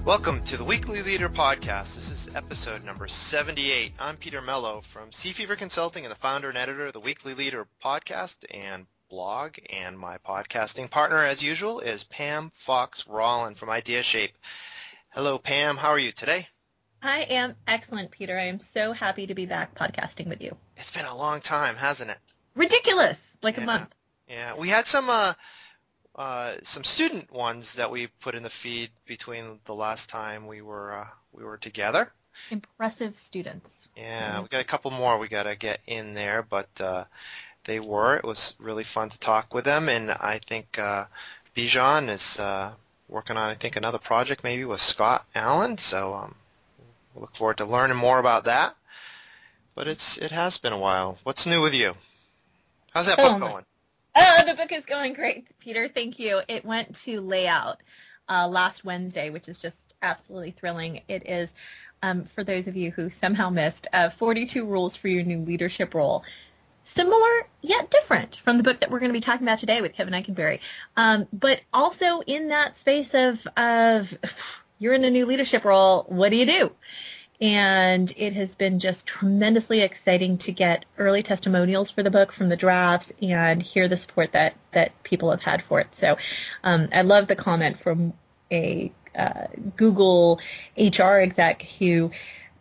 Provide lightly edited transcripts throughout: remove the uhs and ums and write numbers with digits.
Welcome to the Weekly Leader Podcast. This is episode number 78. I'm Peter Mello from Sea Fever Consulting and the founder and editor of the Weekly Leader Podcast and blog. And my podcasting partner, as usual, is Pam Fox-Rollin from IdeaShape. Hello, Pam. How are you today? I am excellent, Peter. I am so happy to be back podcasting with you. It's been a long time, hasn't it? Ridiculous. Like a month. Yeah. We had some student ones that we put in the feed between the last time we were together. Impressive students. Yeah, we got a couple more we got to get in there, but it was really fun to talk with them, and I think Bijan is working on, another project maybe with Scott Allen, so we'll look forward to learning more about that. But it has been a while. What's new with you? How's that book going? Oh, the book is going great, Peter. Thank you. It went to layout last Wednesday, which is just absolutely thrilling. It is, for those of you who somehow missed, 42 rules for your new leadership role. Similar yet different from the book that we're going to be talking about today with Kevin Eikenberry. But also in that space of you're in a new leadership role, what do you do? And it has been just tremendously exciting to get early testimonials for the book from the drafts and hear the support that people have had for it. So I love the comment from a Google HR exec who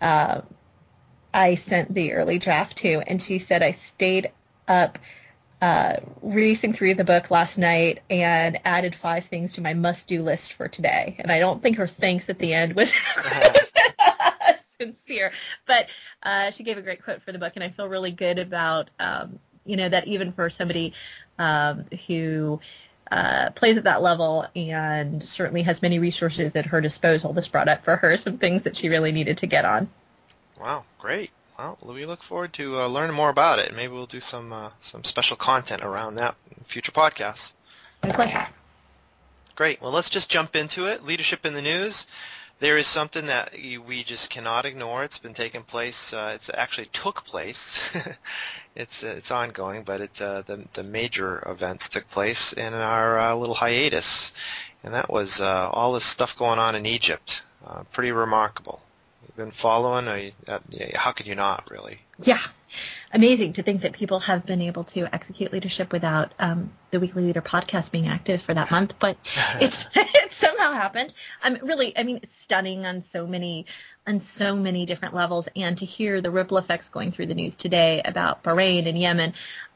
I sent the early draft to, and she said, I stayed up racing through the book last night and added 5 things to my must-do list for today. And I don't think her thanks at the end was sincere, but she gave a great quote for the book, and I feel really good about that even for somebody who plays at that level and certainly has many resources at her disposal, this brought up for her some things that she really needed to get on. Wow, great. Well, we look forward to learning more about it, and maybe we'll do some special content around that in future podcasts. My pleasure. Great. Well, let's just jump into it. Leadership in the news. There is something that we just cannot ignore. It's been taking place. It's actually took place. It's ongoing, but the major events took place in our little hiatus, and that was all this stuff going on in Egypt. Pretty remarkable. You've been following? How could you not, really? Yeah. Amazing to think that people have been able to execute leadership without the Weekly Leader podcast being active for that month, but it somehow happened. It's stunning on so many different levels, and to hear the ripple effects going through the news today about Bahrain and Yemen,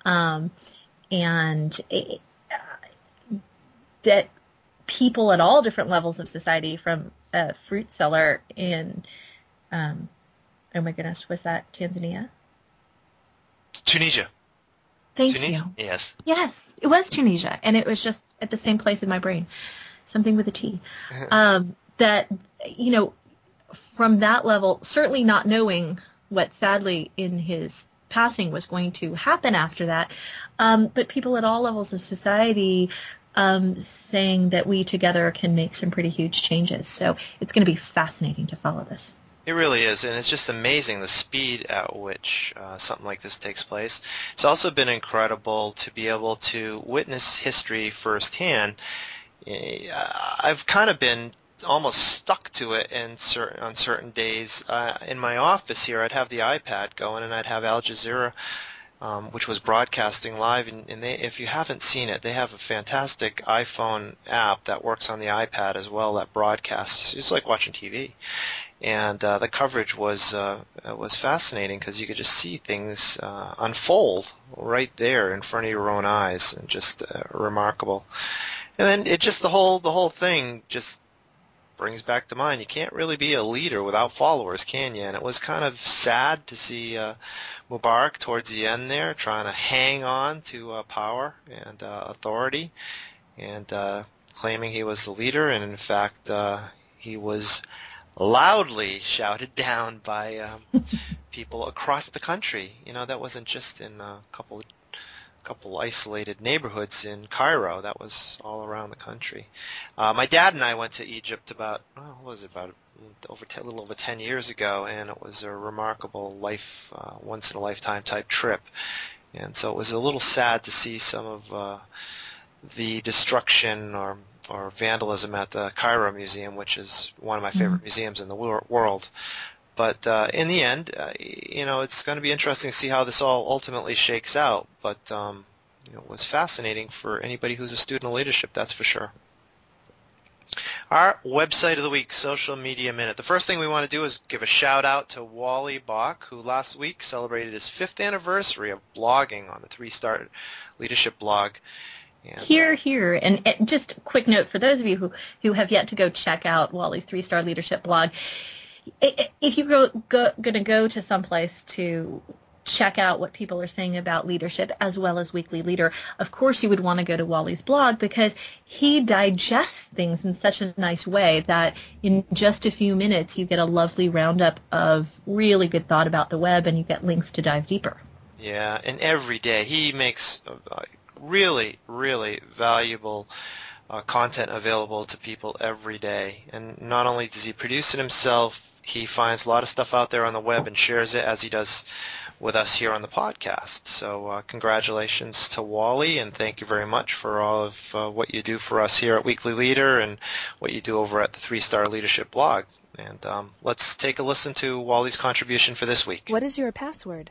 that people at all different levels of society, from a fruit seller in, oh my goodness, was that Tanzania? Tunisia. Thank you. Yes. Yes, it was Tunisia, and it was just at the same place in my brain, something with a T. That, from that level, certainly not knowing what sadly in his passing was going to happen after that, but people at all levels of society saying that we together can make some pretty huge changes. So it's going to be fascinating to follow this. It really is, and it's just amazing the speed at which something like this takes place. It's also been incredible to be able to witness history firsthand. I've kind of been almost stuck to it on certain days. In my office here, I'd have the iPad going, and I'd have Al Jazeera, which was broadcasting live, and if you haven't seen it, they have a fantastic iPhone app that works on the iPad as well that broadcasts. It's like watching TV. And the coverage was fascinating because you could just see things unfold right there in front of your own eyes, and just remarkable. And then the whole thing just brings back to mind, you can't really be a leader without followers, can you? And it was kind of sad to see Mubarak towards the end there trying to hang on to power and authority, and claiming he was the leader, and in fact he was loudly shouted down by people across the country. That wasn't just in a couple isolated neighborhoods in Cairo. That was all around the country. My dad and I went to Egypt a little over 10 years ago, and it was a remarkable once-in-a-lifetime type trip. And so it was a little sad to see some of the destruction or vandalism at the Cairo Museum, which is one of my favorite museums in the world. But in the end, it's going to be interesting to see how this all ultimately shakes out. But it was fascinating for anybody who's a student of leadership, that's for sure. Our website of the week, Social Media Minute. The first thing we want to do is give a shout out to Wally Bach, who last week celebrated his 5th anniversary of blogging on the 3-Star Leadership blog. And, here. And just a quick note for those of you who have yet to go check out Wally's 3-Star Leadership blog. If you're going to go to someplace to check out what people are saying about leadership as well as Weekly Leader, of course you would want to go to Wally's blog because he digests things in such a nice way that in just a few minutes you get a lovely roundup of really good thought about the web and you get links to dive deeper. Yeah, and every day he makes really, really valuable content available to people every day. And not only does he produce it himself, he finds a lot of stuff out there on the web and shares it as he does with us here on the podcast. So congratulations to Wally, and thank you very much for all of what you do for us here at Weekly Leader and what you do over at the 3-Star Leadership blog. And let's take a listen to Wally's contribution for this week. What is your password?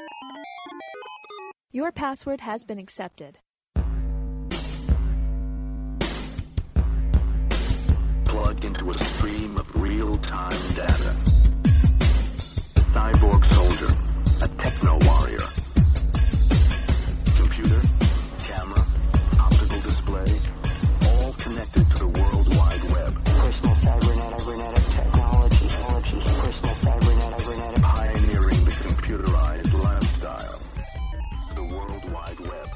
Your password has been accepted. Plugged into a stream of real-time data. Cyborg soldier, a techno warrior. Computer, camera, optical display, all connected to the World Wide Web. Personal cybernetic technology. Personal cybernetic. Pioneering the computerized lifestyle. The World Wide Web.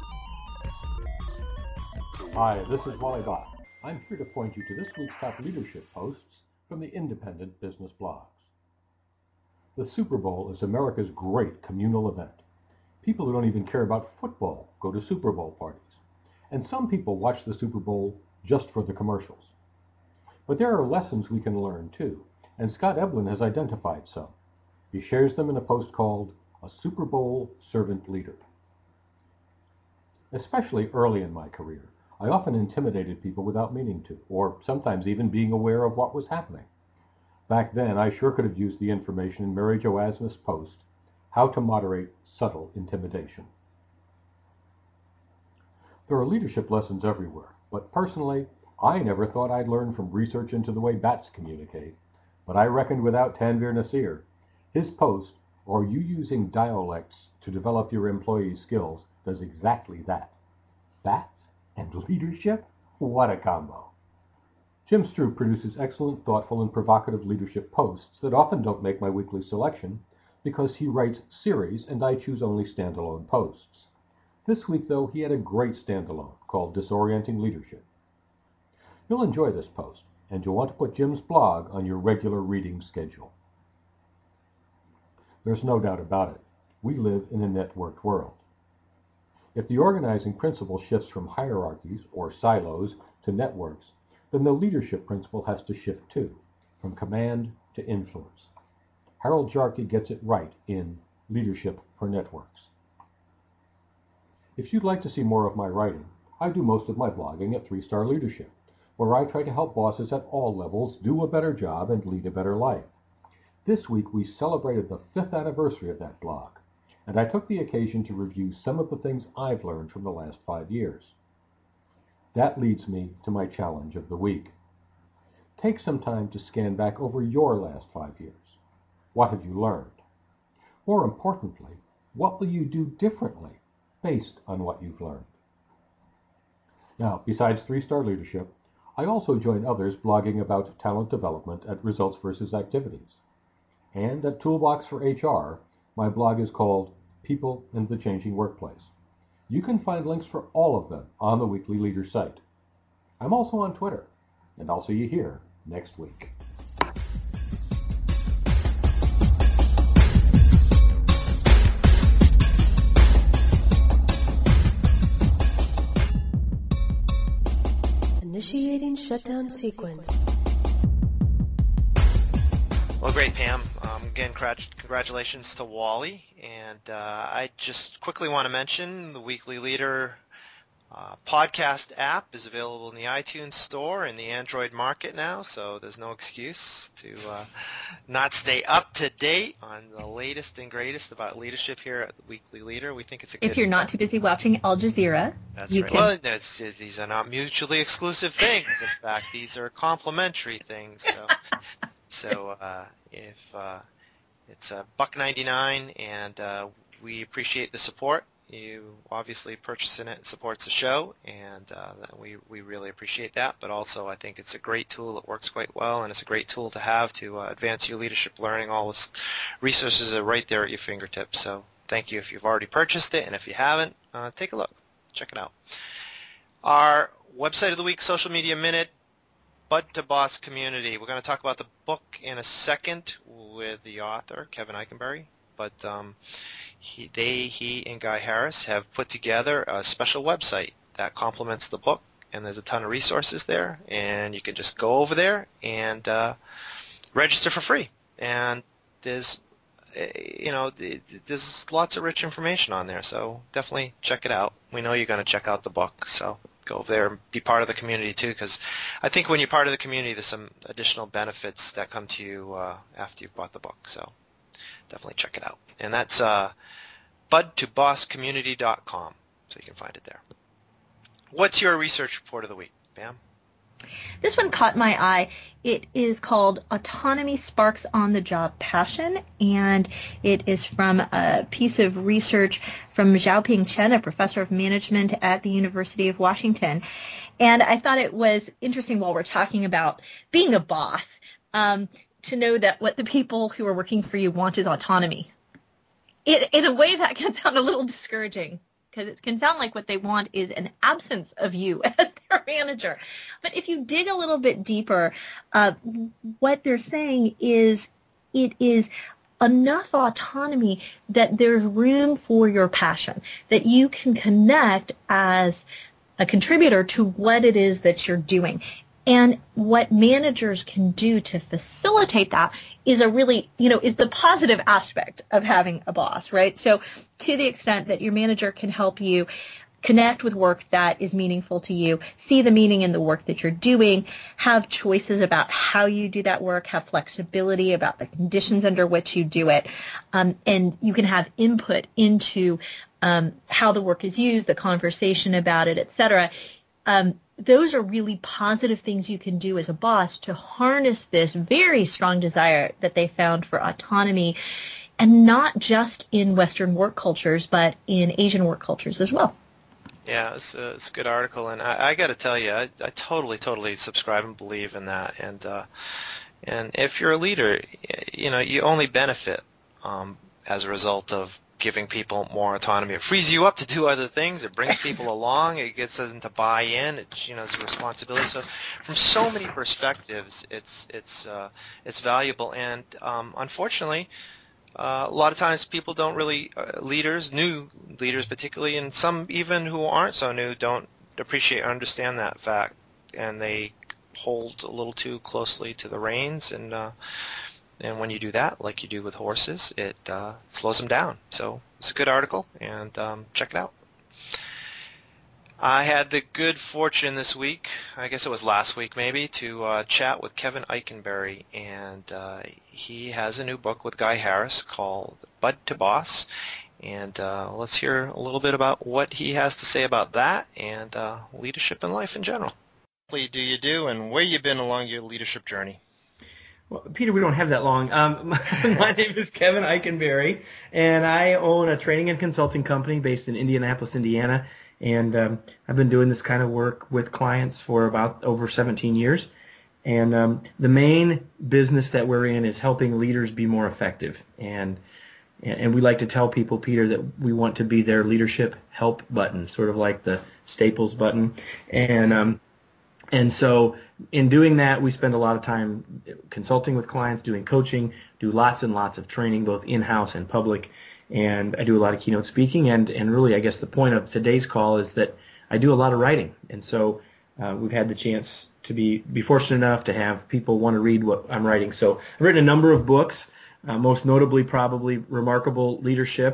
Hi, this is Wally Bach. I'm here to point you to this week's top leadership posts from the independent business blogs. The Super Bowl is America's great communal event. People who don't even care about football go to Super Bowl parties. And some people watch the Super Bowl just for the commercials. But there are lessons we can learn too, and Scott Eblin has identified some. He shares them in a post called A Super Bowl Servant Leader. Especially early in my career, I often intimidated people without meaning to, or sometimes even being aware of what was happening. Back then, I sure could have used the information in Mary Jo Asmus' post, How to Moderate Subtle Intimidation. There are leadership lessons everywhere, but personally, I never thought I'd learn from research into the way bats communicate. But I reckoned without Tanvir Nasir. His post, Are You Using Dialects to Develop Your Employees' Skills, does exactly that. Bats and leadership? What a combo. Jim Stroop produces excellent, thoughtful, and provocative leadership posts that often don't make my weekly selection because he writes series and I choose only standalone posts. This week, though, he had a great standalone called Disorienting Leadership. You'll enjoy this post, and you'll want to put Jim's blog on your regular reading schedule. There's no doubt about it. We live in a networked world. If the organizing principle shifts from hierarchies or silos to networks, then the leadership principle has to shift too, from command to influence. Harold Jarkey gets it right in Leadership for Networks. If you'd like to see more of my writing, I do most of my blogging at 3-Star Leadership, where I try to help bosses at all levels do a better job and lead a better life. This week we celebrated the 5th anniversary of that blog, and I took the occasion to review some of the things I've learned from the last 5 years. That leads me to my challenge of the week. Take some time to scan back over your last 5 years. What have you learned? More importantly, what will you do differently based on what you've learned? Now, besides 3-Star Leadership, I also join others blogging about talent development at Results versus Activities. And at Toolbox for HR, my blog is called People and the Changing Workplace. You can find links for all of them on the Weekly Leader site. I'm also on Twitter, and I'll see you here next week. Initiating shutdown sequence. Well, great, Pam. Again, congratulations to Wally. And I just quickly want to mention the Weekly Leader Podcast app is available in the iTunes Store in the Android market now, so there's no excuse to not stay up to date on the latest and greatest about leadership here at the Weekly Leader. We think it's a good If you're not too busy watching Al Jazeera, That's you right. can. Well, these are not mutually exclusive things. In fact, these are complementary things. So if it's $1.99, and we appreciate the support. You obviously purchasing it supports the show, and we really appreciate that. But also, I think it's a great tool. It works quite well, and it's a great tool to have to advance your leadership learning. All the resources are right there at your fingertips. So thank you if you've already purchased it, and if you haven't, take a look. Check it out. Our website of the week, Social Media Minute, Bud to Boss Community. We're going to talk about the book in a second with the author, Kevin Eikenberry. But he and Guy Harris have put together a special website that complements the book, and there's a ton of resources there, and you can just go over there and register for free. And there's there's lots of rich information on there, so definitely check it out. We know you're going to check out the book, so go over there and be part of the community too, because I think when you're part of the community, there's some additional benefits that come to you after you've bought the book. So definitely check it out. And that's budtobosscommunity.com, so you can find it there. What's your research report of the week, Pam? This one caught my eye. It is called Autonomy Sparks on-the-Job Passion, and it is from a piece of research from Xiaoping Chen, a professor of management at the University of Washington. And I thought it was interesting while we're talking about being a boss, to know that what the people who are working for you want is autonomy. In a way, that can sound a little discouraging, because it can sound like what they want is an absence of you as their manager. But if you dig a little bit deeper, what they're saying is it is enough autonomy that there's room for your passion, that you can connect as a contributor to what it is that you're doing. And what managers can do to facilitate that is is the positive aspect of having a boss, right? So to the extent that your manager can help you connect with work that is meaningful to you, see the meaning in the work that you're doing, have choices about how you do that work, have flexibility about the conditions under which you do it, and you can have input into how the work is used, the conversation about it, et cetera. Those are really positive things you can do as a boss to harness this very strong desire that they found for autonomy, and not just in Western work cultures, but in Asian work cultures as well. Yeah, it's a good article, and I got to tell you, I totally subscribe and believe in that. And if you're a leader, you only benefit as a result of giving people more autonomy. It frees you up to do other things. It brings people along. It gets them to buy in. It's a responsibility. So, from so many perspectives, it's valuable. And unfortunately, a lot of times people don't really new leaders particularly, and some even who aren't so new don't appreciate or understand that fact, and they hold a little too closely to the reins, and when you do that, like you do with horses, it slows them down. So it's a good article, and check it out. I had the good fortune this week, I guess it was last week maybe, to chat with Kevin Eikenberry, and he has a new book with Guy Harris called Bud to Boss, and let's hear a little bit about what he has to say about that and leadership in life in general. What do you do, and where you been along your leadership journey? Well, Peter, we don't have that long. My name is Kevin Eikenberry, and I own a training and consulting company based in Indianapolis, Indiana. And I've been doing this kind of work with clients for about over 17 years. And the main business that we're in is helping leaders be more effective. And we like to tell people, Peter, that we want to be their leadership help button, sort of like the Staples button. And so in doing that, we spend a lot of time consulting with clients, doing coaching, do lots and lots of training, both in-house and public. And I do a lot of keynote speaking, and really I guess the point of today's call is that I do a lot of writing. And so we've had the chance to be fortunate enough to have people want to read what I'm writing. So I've written a number of books, most notably probably Remarkable Leadership,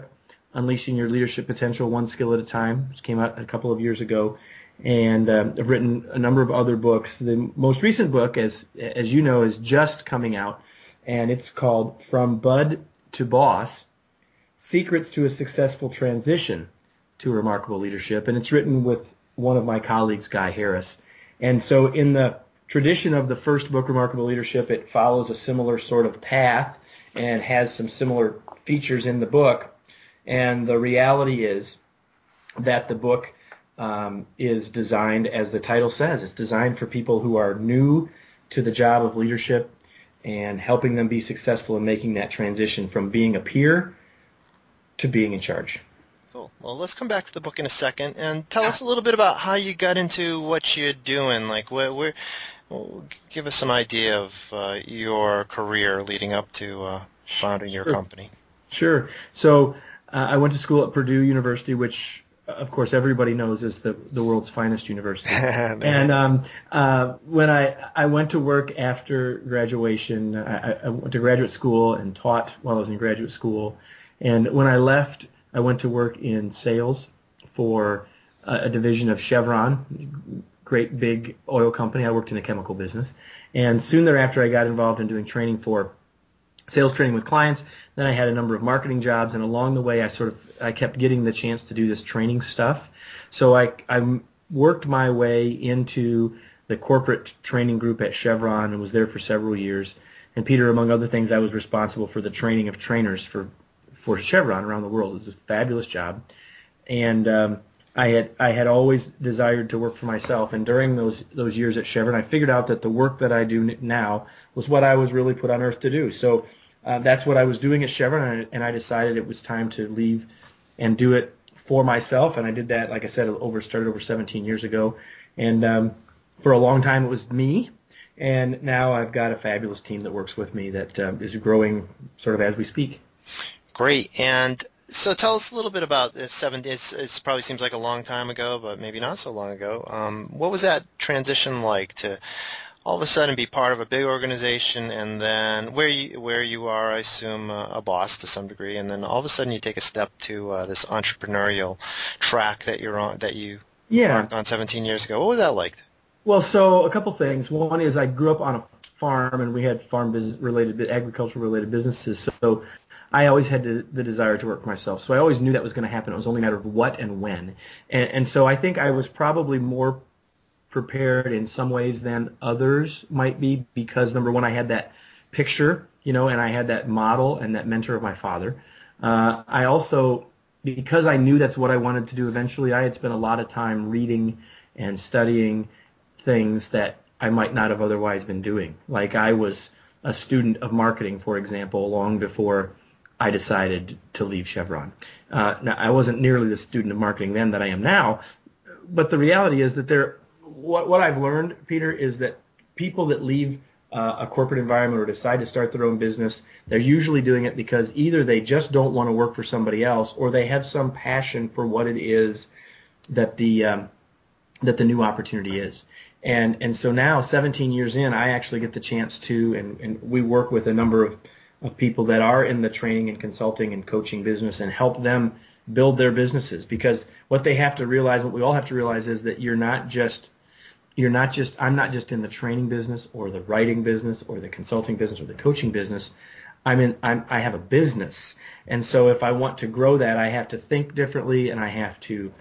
Unleashing Your Leadership Potential One Skill at a Time, which came out a couple of years ago. And I've written a number of other books. The most recent book, as you know, is just coming out, and it's called From Bud to Boss, Secrets to a Successful Transition to Remarkable Leadership. And it's written with one of my colleagues, Guy Harris. And so in the tradition of the first book, Remarkable Leadership, it follows a similar sort of path and has some similar features in the book. And the reality is that the book is designed, as the title says, it's designed for people who are new to the job of leadership and helping them be successful in making that transition from being a peer to being in charge. Cool. Well, let's come back to the book in a second and tell us a little bit about how you got into what you're doing. Like, give us some idea of your career leading up to founding your company. Sure. So I went to school at Purdue University, which, of course, everybody knows is the world's finest university. And when I went to work after graduation, I went to graduate school and taught while I was in graduate school. And when I left, I went to work in sales for a division of Chevron, great big oil company. I worked in the chemical business. And soon thereafter, I got involved in doing training for sales training with clients. Then I had a number of marketing jobs, and along the way, I kept getting the chance to do this training stuff. So I worked my way into the corporate training group at Chevron and was there for several years. And Peter, among other things, I was responsible for the training of trainers for Chevron around the world. It was a fabulous job. And I had always desired to work for myself. And during those years at Chevron, I figured out that the work that I do now was what I was really put on earth to do. So that's what I was doing at Chevron, and I decided it was time to leave and do it for myself. And I did that, like I said, started over 17 years ago. And for a long time, it was me. And now I've got a fabulous team that works with me that is growing sort of as we speak. Great. And so tell us a little bit about this. It probably seems like a long time ago, but maybe not so long ago. What was that transition like to all of a sudden be part of a big organization, and then where you are, I assume, a boss to some degree, and then all of a sudden you take a step to this entrepreneurial track that you're on, that you embarked on 17 years ago. What was that like? Well, so a couple things. One is I grew up on a farm, and we had farm business agricultural-related businesses, so I always had the desire to work for myself. So I always knew that was going to happen. It was only a matter of what and when. And so I think I was probably more prepared in some ways than others might be because, number one, I had that picture, and I had that model and that mentor of my father. I also, because I knew that's what I wanted to do eventually, I had spent a lot of time reading and studying things that I might not have otherwise been doing. Like I was a student of marketing, for example, long before I decided to leave Chevron. Now, I wasn't nearly the student of marketing then that I am now, but the reality is that what I've learned, Peter, is that people that leave a corporate environment or decide to start their own business, they're usually doing it because either they just don't want to work for somebody else, or they have some passion for what it is that the new opportunity is. And so now, 17 years in, I actually get the chance to, and we work with a number of people that are in the training and consulting and coaching business and help them build their businesses. Because what they have to realize, what we all have to realize, is that I'm not just in the training business or the writing business or the consulting business or the coaching business. I have a business. And so if I want to grow that, I have to think differently, and I have to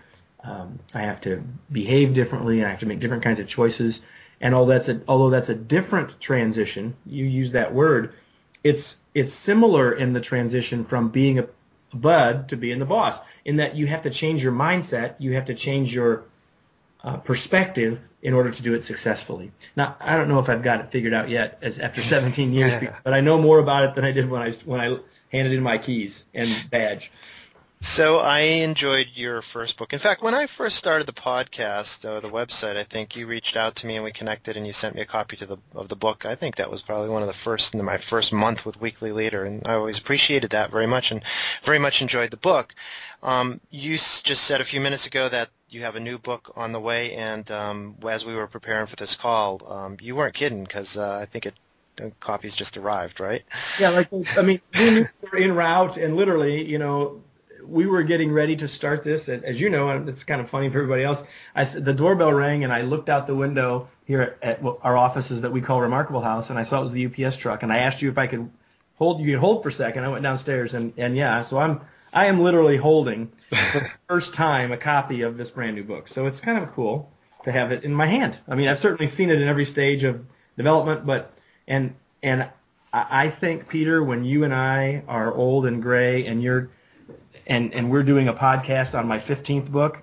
behave differently, and I have to make different kinds of choices. And although that's a different transition, you use that word, it's similar in the transition from being a bud to being the boss, in that you have to change your mindset, you have to change your perspective in order to do it successfully. Now, I don't know if I've got it figured out yet after 17 years, but I know more about it than I did when I handed in my keys and badge. So I enjoyed your first book. In fact, when I first started the podcast, the website, I think you reached out to me and we connected, and you sent me a copy of the book. I think that was probably one of the first in my first month with Weekly Leader, and I always appreciated that very much and very much enjoyed the book. You just said a few minutes ago that you have a new book on the way, and as we were preparing for this call, you weren't kidding, because I think copies just arrived, right? Yeah, we were en route, and literally, we were getting ready to start this, as you know, and it's kind of funny for everybody else, the doorbell rang, and I looked out the window here at our offices that we call Remarkable House, and I saw it was the UPS truck, and I asked you if I could hold for a second. I went downstairs, and yeah, so I am literally holding for the first time a copy of this brand new book. So it's kind of cool to have it in my hand. I mean, I've certainly seen it in every stage of development, but and I think, Peter, when you and I are old and gray, and we're doing a podcast on my 15th book,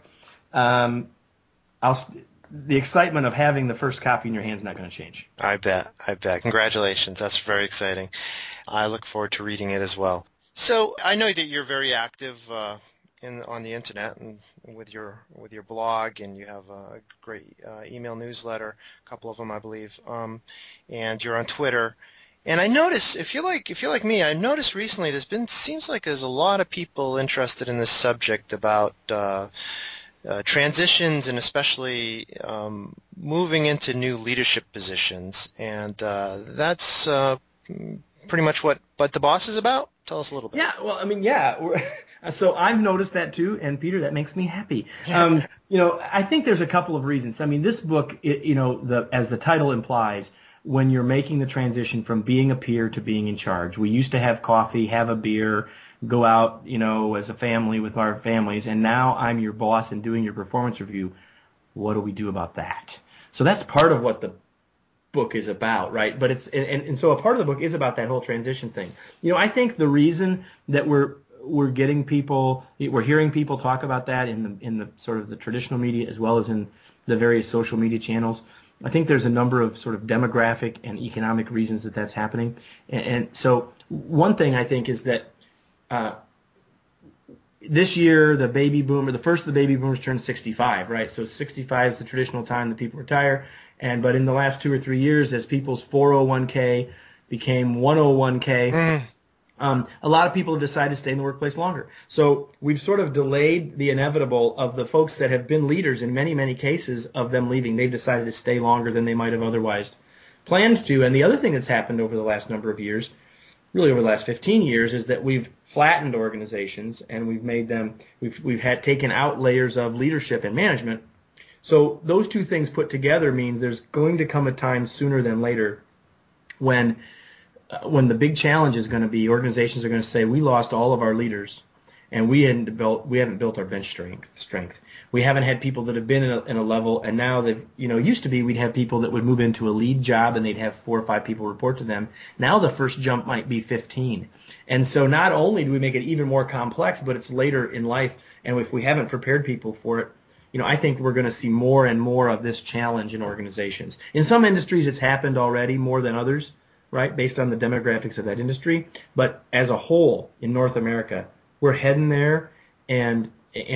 the excitement of having the first copy in your hand is not going to change. I bet. Congratulations. That's very exciting. I look forward to reading it as well. So I know that you're very active on the internet and with your blog, and you have a great email newsletter, a couple of them, I believe, and you're on Twitter. And I notice, if you're like me, I noticed recently seems like there's a lot of people interested in this subject about transitions, and especially moving into new leadership positions. And that's pretty much what the Boss is about. Tell us a little bit. Yeah, well, I mean, yeah. So I've noticed that too, and Peter, that makes me happy. I think there's a couple of reasons. I mean, this book, as the title implies, when you're making the transition from being a peer to being in charge. We used to have coffee, have a beer, go out, as a family with our families, and now I'm your boss and doing your performance review. What do we do about that? So that's part of what the book is about, right? But it's and so a part of the book is about that whole transition thing. I think the reason that we're hearing people talk about that in the sort of the traditional media as well as in the various social media channels. I think there's a number of sort of demographic and economic reasons that that's happening. And so one thing I think is that this year the first of the baby boomers turned 65, right? So 65 is the traditional time that people retire. But in the last 2 or 3 years, as people's 401k became 101k, a lot of people have decided to stay in the workplace longer. So we've sort of delayed the inevitable of the folks that have been leaders in many, many cases of them leaving. They've decided to stay longer than they might have otherwise planned to. And the other thing that's happened over the last number of years, really over the last 15 years, is that we've flattened organizations and we've made them, we've had taken out layers of leadership and management. So those two things put together means there's going to come a time sooner than later when the big challenge is going to be organizations are going to say, we lost all of our leaders and we haven't built our bench strength. We haven't had people that have been in a level, and now that used to be we'd have people that would move into a lead job and they'd have 4 or 5 people report to them. Now the first jump might be 15. And so not only do we make it even more complex, but it's later in life, and if we haven't prepared people for it, I think we're going to see more and more of this challenge in organizations. In some industries it's happened already more than others, right, based on the demographics of that industry. But as a whole, in North America, we're heading there, and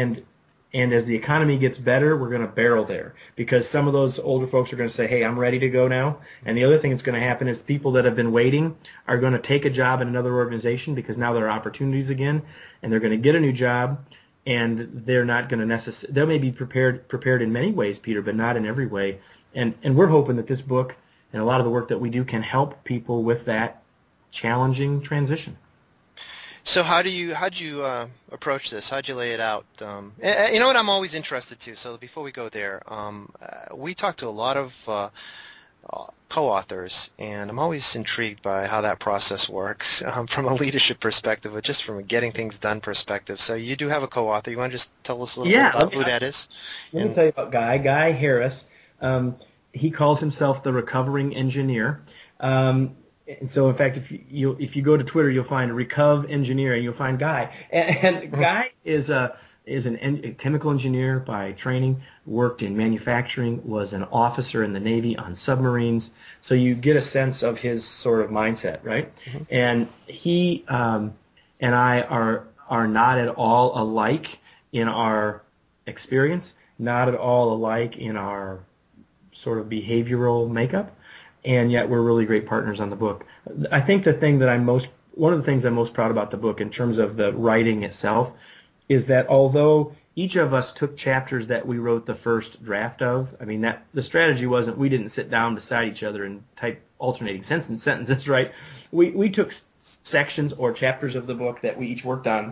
as the economy gets better, we're going to barrel there, because some of those older folks are going to say, hey, I'm ready to go now. And the other thing that's going to happen is people that have been waiting are going to take a job in another organization because now there are opportunities again, and they're going to get a new job, and they're not going to necessarily, they may be prepared in many ways, Peter, but not in every way. And we're hoping that this book and a lot of the work that we do can help people with that challenging transition. So how'd you approach this? How'd you lay it out? You know what I'm always interested to. So before we go there, we talked to a lot of co-authors, and I'm always intrigued by how that process works from a leadership perspective, or just from a getting things done perspective. So you do have a co-author. You want to just tell us a little bit about who that is? Let me tell you about Guy Harris. He calls himself the recovering engineer. And so, in fact, if you go to Twitter, you'll find Recov Engineer, and you'll find Guy. And Guy is a chemical engineer by training, worked in manufacturing, was an officer in the Navy on submarines. So you get a sense of his sort of mindset, right? Mm-hmm. And he and I are not at all alike in our experience, not at all alike in our sort of behavioral makeup, and yet we're really great partners on the book. I think one of the things I'm most proud about the book in terms of the writing itself is that although each of us took chapters that we wrote the first draft of, I mean, that the strategy wasn't we didn't sit down beside each other and type alternating sentences, right? We took sections or chapters of the book that we each worked on,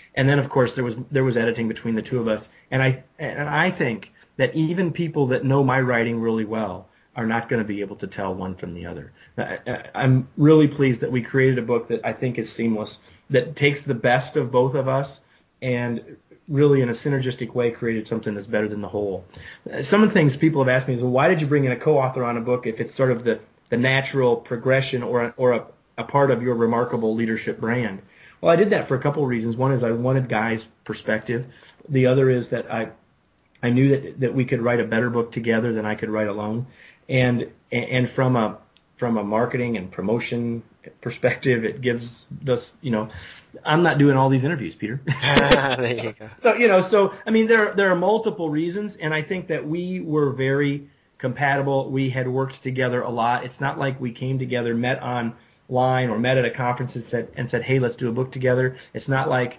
And then, of course, there was editing between the two of us. And I think that even people that know my writing really well are not going to be able to tell one from the other. I'm really pleased that we created a book that I think is seamless, that takes the best of both of us and really in a synergistic way created something that's better than the whole. Some of the things people have asked me is, well, why did you bring in a co-author on a book if it's sort of the natural progression or a part of your remarkable leadership brand? Well, I did that for a couple of reasons. One is I wanted Guy's perspective. The other is that I knew that we could write a better book together than I could write alone. And from a marketing and promotion perspective, it gives us, I'm not doing all these interviews, Peter. There you go. So I mean, there are multiple reasons, and I think that we were very compatible. We had worked together a lot. It's not like we came together, met online or met at a conference and said, hey, let's do a book together. It's not like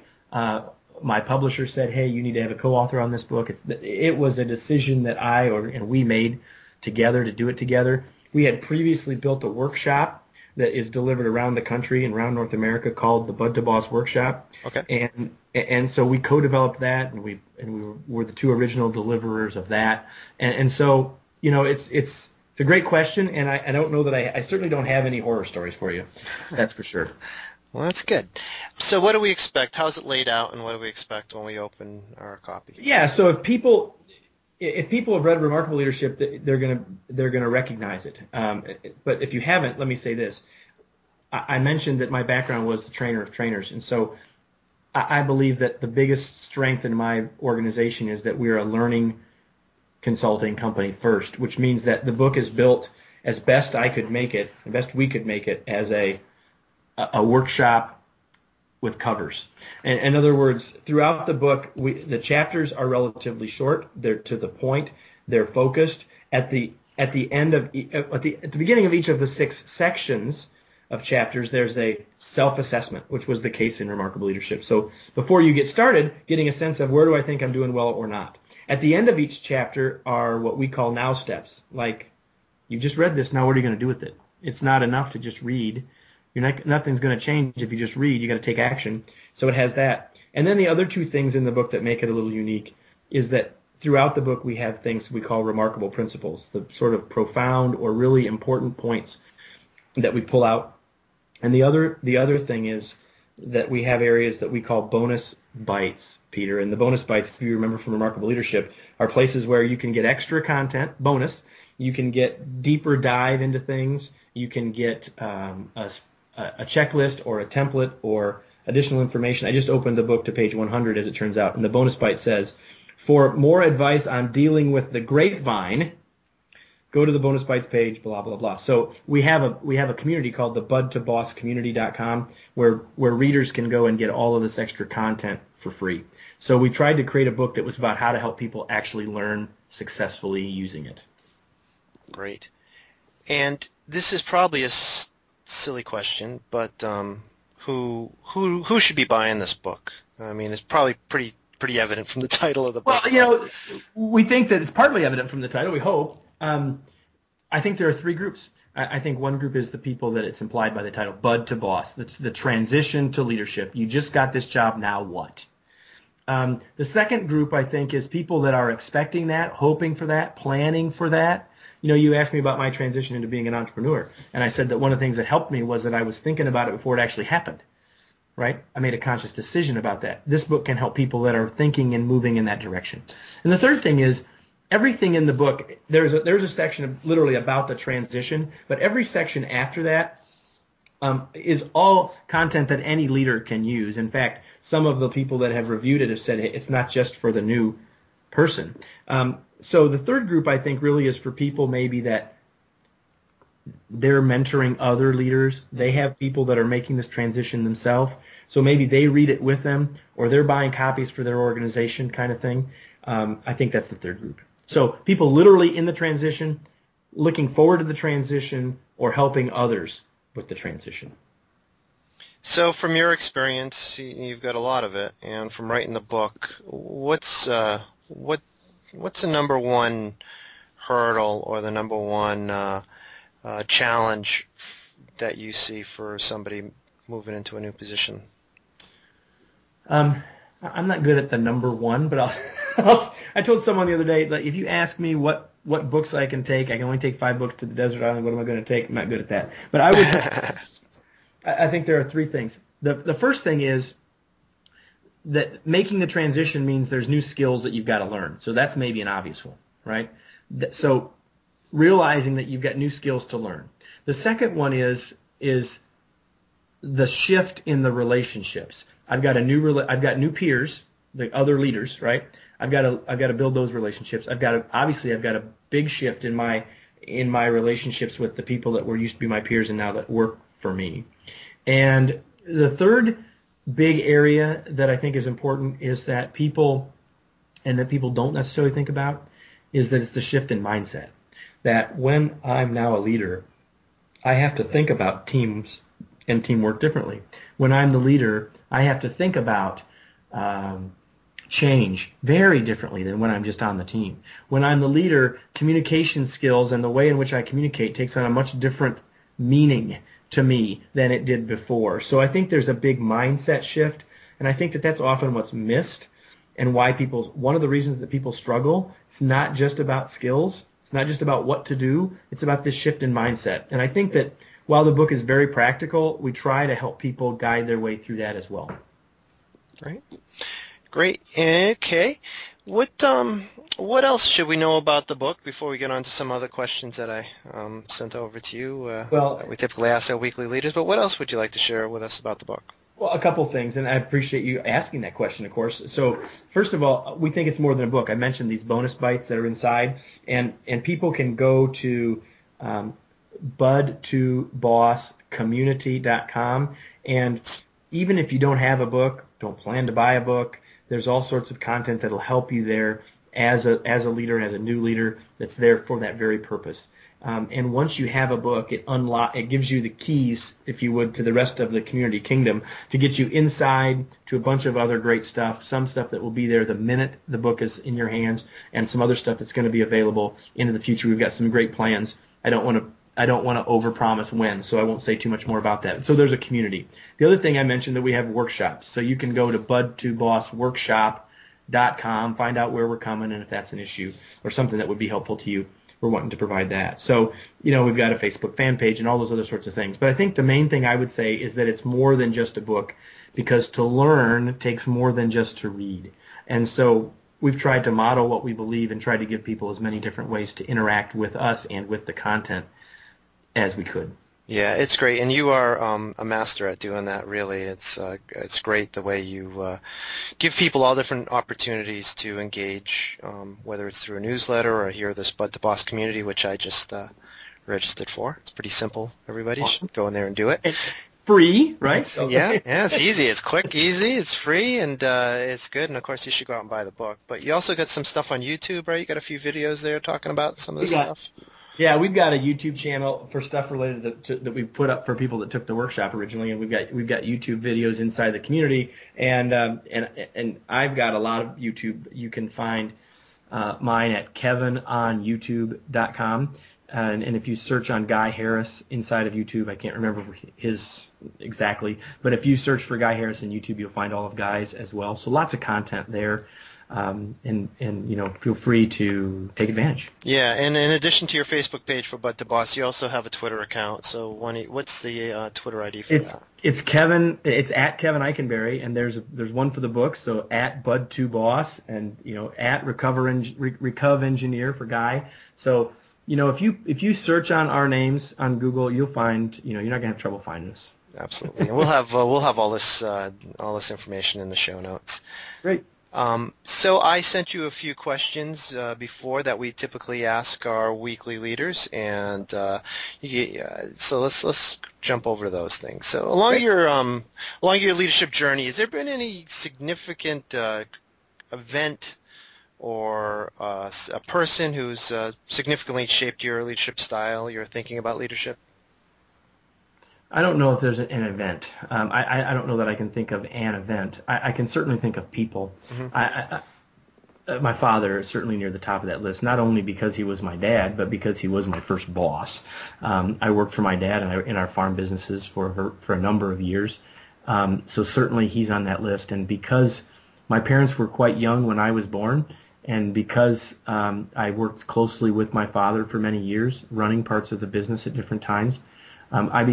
my publisher said, hey, you need to have a co-author on this book. It was a decision that and we made together to do it together. We had previously built a workshop that is delivered around the country and around North America called the Bud to Boss Workshop. Okay. And so we co-developed that, and we were the two original deliverers of that. And so it's a great question, and I don't know that I certainly don't have any horror stories for you. That's for sure. Well, that's good. So what do we expect? How's it laid out, and what do we expect when we open our copy? Yeah. So if people have read Remarkable Leadership, they're gonna recognize it. But if you haven't, let me say this: I mentioned that my background was the trainer of trainers, and so I believe that the biggest strength in my organization is that we're a learning consulting company first, which means that the book is built as best I could make it, the best we could make it, as a workshop with covers. And in other words, throughout the book, the chapters are relatively short. They're to the point. They're focused. At the beginning of each of the 6 sections of chapters, there's a self-assessment, which was the case in Remarkable Leadership. So before you get started, getting a sense of where do I think I'm doing well or not. At the end of each chapter are what we call now steps. Like, you just read this, now what are you going to do with it? It's not enough to just read. Nothing's going to change if you just read. You got to take action. So it has that. And then the other 2 things in the book that make it a little unique is that throughout the book we have things we call remarkable principles, the sort of profound or really important points that we pull out. And the other thing is that we have areas that we call bonus bites, Peter. And the bonus bites, if you remember from Remarkable Leadership, are places where you can get extra content, bonus. You can get deeper dive into things. You can get a checklist or a template or additional information. I just opened the book to page 100, as it turns out, and the bonus bite says, for more advice on dealing with the grapevine, go to the bonus bites page, blah, blah, blah. So we have a community called the budtobosscommunity.com where readers can go and get all of this extra content for free. So we tried to create a book that was about how to help people actually learn successfully using it. Great. And this is probably a silly question, but who should be buying this book? I mean, it's probably pretty evident from the title of the book. Well, we think that it's partly evident from the title. We hope. I think there are 3 groups. I think one group is the people that it's implied by the title, Bud to Boss, the transition to leadership. You just got this job, now what? The second group, I think, is people that are expecting that, hoping for that, planning for that. You asked me about my transition into being an entrepreneur, and I said that one of the things that helped me was that I was thinking about it before it actually happened, right? I made a conscious decision about that. This book can help people that are thinking and moving in that direction. And the third thing is, everything in the book, there's a section literally about the transition, but every section after that is all content that any leader can use. In fact, some of the people that have reviewed it have said it's not just for the new person. So the third group, I think, really is for people maybe that they're mentoring other leaders. They have people that are making this transition themselves. So maybe they read it with them, or they're buying copies for their organization kind of thing. I think that's the third group. So people literally in the transition, looking forward to the transition, or helping others with the transition. So from your experience, you've got a lot of it, and from writing the book, what's the number one hurdle or the number one challenge that you see for somebody moving into a new position? I'm not good at the number one, but I told someone the other day, like, if you ask me what books I can take, I can only take 5 books to the desert island. What am I going to take? I'm not good at that. But I would. I think there are 3 things. The first thing is that making the transition means there's new skills that you've got to learn. So that's maybe an obvious one, right? So realizing that you've got new skills to learn. The second one is the shift in the relationships. I've got new peers, the other leaders, right? I've got to build those relationships. I've got a big shift in my relationships with the people that were used to be my peers and now that work for me. And the third big area that I think is important is that people don't necessarily think about is that it's the shift in mindset. That when I'm now a leader, I have to think about teams and teamwork differently. When I'm the leader, I have to think about change very differently than when I'm just on the team. When I'm the leader, communication skills and the way in which I communicate takes on a much different meaning to me than it did before. So I think there's a big mindset shift, and I think that that's often what's missed and why one of the reasons that people struggle, it's not just about skills, it's not just about what to do, it's about this shift in mindset. And I think that while the book is very practical, we try to help people guide their way through that as well. Right. Great. Okay. What else should we know about the book before we get on to some other questions that I sent over to you that we typically ask our weekly leaders? But what else would you like to share with us about the book? Well, a couple things, and I appreciate you asking that question, of course. So first of all, we think it's more than a book. I mentioned these bonus bites that are inside, and people can go to bud2bosscommunity.com, and even if you don't have a book, don't plan to buy a book, there's all sorts of content that will help you there as a leader and as a new leader that's there for that very purpose. And once you have a book, it gives you the keys, if you would, to the rest of the community kingdom to get you inside to a bunch of other great stuff, some stuff that will be there the minute the book is in your hands, and some other stuff that's going to be available into the future. We've got some great plans. I don't want to overpromise when, so I won't say too much more about that. So there's a community. The other thing I mentioned that we have workshops. So you can go to bud2bossworkshop.com, find out where we're coming, and if that's an issue or something that would be helpful to you, we're wanting to provide that. So, we've got a Facebook fan page and all those other sorts of things. But I think the main thing I would say is that it's more than just a book, because to learn takes more than just to read. And so we've tried to model what we believe and tried to give people as many different ways to interact with us and with the content as we could. Yeah, it's great, and you are a master at doing that. Really, it's great the way you give people all different opportunities to engage, whether it's through a newsletter or here this Bud to Boss community, which I just registered for. It's pretty simple. Everybody should go in there and do it. It's free, right? Yeah, it's easy. It's quick, easy. It's free, and it's good. And of course, you should go out and buy the book. But you also got some stuff on YouTube, right? You got a few videos there talking about some of this stuff. Yeah, we've got a YouTube channel for stuff related that we put up for people that took the workshop originally, and we've got YouTube videos inside the community, and I've got a lot of YouTube. You can find mine at kevinonyoutube.com, and if you search on Guy Harris inside of YouTube, I can't remember his exactly, but if you search for Guy Harris in YouTube, you'll find all of Guy's as well. So lots of content there. And feel free to take advantage. Yeah, and in addition to your Facebook page for Bud to Boss, you also have a Twitter account. So what's the Twitter ID for that? It's Kevin. It's at Kevin Eichenberry, and there's one for the book. So at Bud2Boss, and at Recov Engineer for Guy. So if you search on our names on Google, you'll find you're not gonna have trouble finding us. Absolutely, and we'll have all this information in the show notes. Great. So I sent you a few questions before that we typically ask our weekly leaders, and so let's jump over those things. So along your leadership journey, has there been any significant event or a person who's significantly shaped your leadership style, your thinking about leadership? I don't know if there's an event. I don't know that I can think of an event. I can certainly think of people. Mm-hmm. My father is certainly near the top of that list, not only because he was my dad, but because he was my first boss. I worked for my dad in our farm businesses for a number of years. So certainly he's on that list. And because My parents were quite young when I was born, and because I worked closely with my father for many years, running parts of the business at different times, I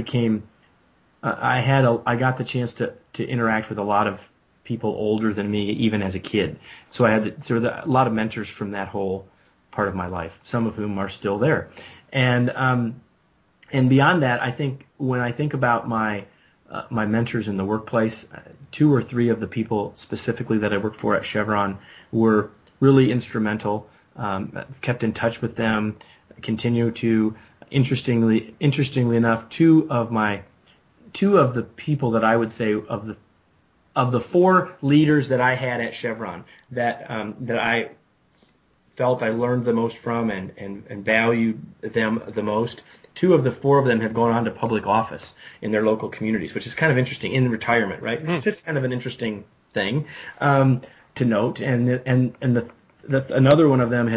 got the chance to interact with a lot of people older than me, even as a kid. So there were a lot of mentors from that whole part of my life, some of whom are still there. And beyond that, I think when I think about my mentors in the workplace, 2 or 3 of the people specifically that I worked for at Chevron were really instrumental. Kept in touch with them, continue to. Interestingly enough, two of the people that I would say of the 4 leaders that I had at Chevron that I felt I learned the most from and valued them the most, 2 of the 4 of them have gone on to public office in their local communities, which is kind of interesting in retirement, right? It's just kind of an interesting thing to note. And another one of them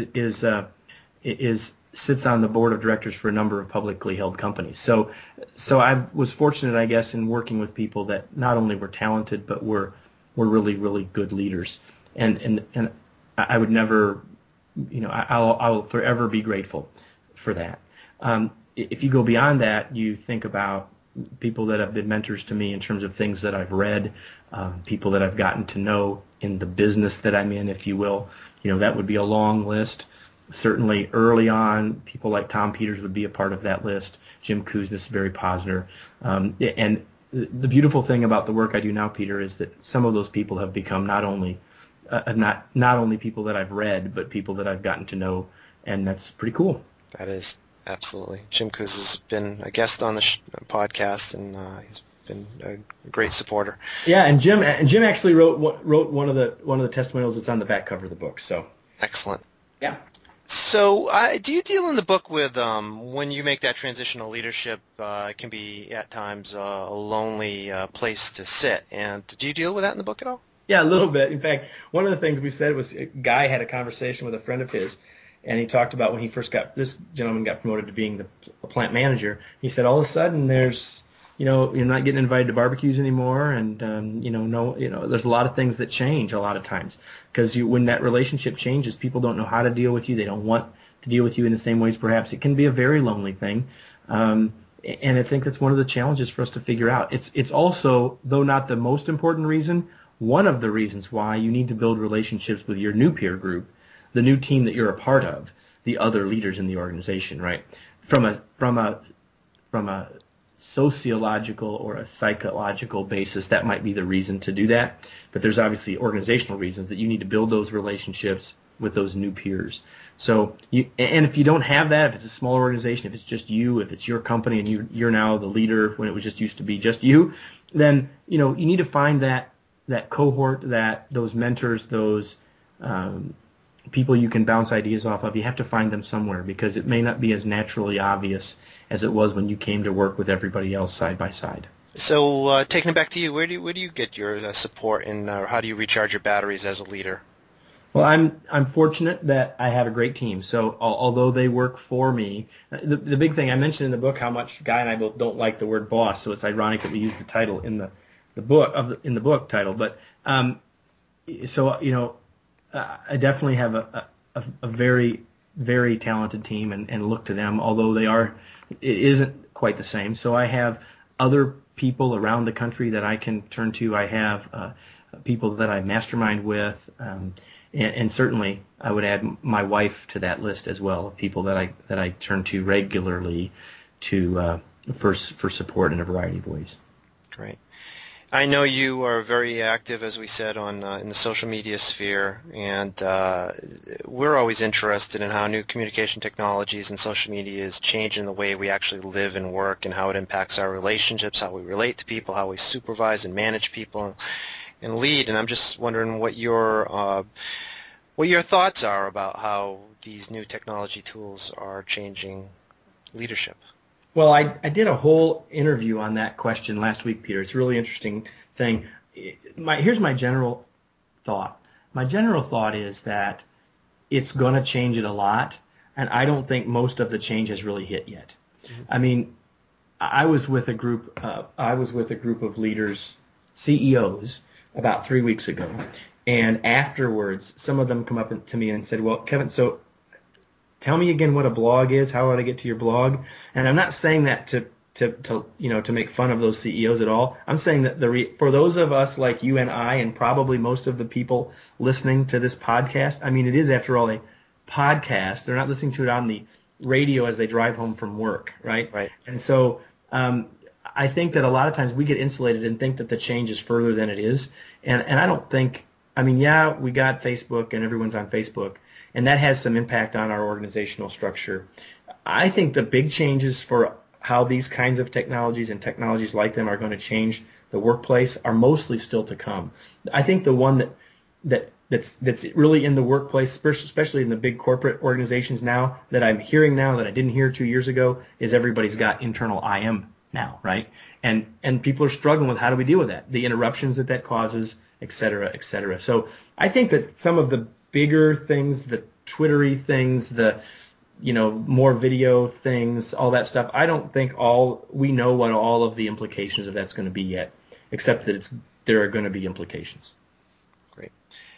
sits on the board of directors for a number of publicly held companies. So I was fortunate, I guess, in working with people that not only were talented but were really, really good leaders. And I would never, I'll forever be grateful for that. If you go beyond that, you think about people that have been mentors to me in terms of things that I've read, people that I've gotten to know in the business that I'm in, if you will. That would be a long list. Certainly early on, people like Tom Peters would be a part of that list. Jim Kuznis, Barry Posner. And the beautiful thing about the work I do now, Peter, is that some of those people have become not only people that I've read, but people that I've gotten to know, and that's pretty cool. That is, absolutely. Jim Kuznis has been a guest on the podcast, and he's been a great supporter. Yeah, and Jim actually wrote one of the testimonials that's on the back cover of the book. So excellent. Yeah. So do you deal in the book with when you make that transitional leadership, it can be at times a lonely place to sit, and do you deal with that in the book at all? Yeah, a little bit. In fact, one of the things we said was a guy had a conversation with a friend of his, and he talked about when he first this gentleman got promoted to being the plant manager. He said all of a sudden there's, you're not getting invited to barbecues anymore, and there's a lot of things that change a lot of times because when that relationship changes, people don't know how to deal with you. They don't want to deal with you in the same ways. Perhaps it can be a very lonely thing, and I think that's one of the challenges for us to figure out. It's also, though not the most important reason, one of the reasons why you need to build relationships with your new peer group, the new team that you're a part of, the other leaders in the organization, right? From a sociological or a psychological basis, that might be the reason to do that. But there's obviously organizational reasons that you need to build those relationships with those new peers. So, and if you don't have that, if it's a small organization, if it's just you, if it's your company and you're now the leader when it was just used to be just you, then you need to find that cohort, those mentors, those people you can bounce ideas off of. You have to find them somewhere because it may not be as naturally obvious as it was when you came to work with everybody else side by side. So taking it back to you, where do you get your support, and how do you recharge your batteries as a leader? Well, I'm fortunate that I have a great team. So although they work for me, the big thing I mentioned in the book how much Guy and I both don't like the word boss. So it's ironic that we use the title in the book title. But I definitely have a very, very talented team and look to them. Although it isn't quite the same. So I have other people around the country that I can turn to. I have people that I mastermind with. And certainly, I would add my wife to that list as well of people that I turn to regularly for support in a variety of ways. Great. I know you are very active, as we said, in the social media sphere, and we're always interested in how new communication technologies and social media is changing the way we actually live and work, and how it impacts our relationships, how we relate to people, how we supervise and manage people and lead. And I'm just wondering what your thoughts are about how these new technology tools are changing leadership. Well, I did a whole interview on that question last week, Peter. It's a really interesting thing. Here's my general thought. My general thought is that it's going to change it a lot, and I don't think most of the change has really hit yet. Mm-hmm. I mean, I was with a group of leaders, CEOs, about 3 weeks ago, And afterwards, some of them come up to me and said, well, Kevin, so tell me again what a blog is. How would I get to your blog? And I'm not saying that to make fun of those CEOs at all. I'm saying that for those of us like you and I, and probably most of the people listening to this podcast, I mean, it is, after all, a podcast. They're not listening to it on the radio as they drive home from work, right? Right. And so I think that a lot of times we get insulated and think that the change is further than it is. And I don't think, I mean, yeah, we got Facebook and everyone's on Facebook, and that has some impact on our organizational structure. I think the big changes for how these kinds of technologies and technologies like them are going to change the workplace are mostly still to come. I think the one that's really in the workplace, especially in the big corporate organizations now, that I'm hearing now that I didn't hear 2 years ago, is everybody's got internal IM now, right? And people are struggling with how do we deal with that, the interruptions that causes, et cetera, et cetera. So I think that some of the bigger things, the Twittery things, the more video things, all that stuff, I don't think we know what all of the implications of that's going to be yet, except that there are going to be implications. Great.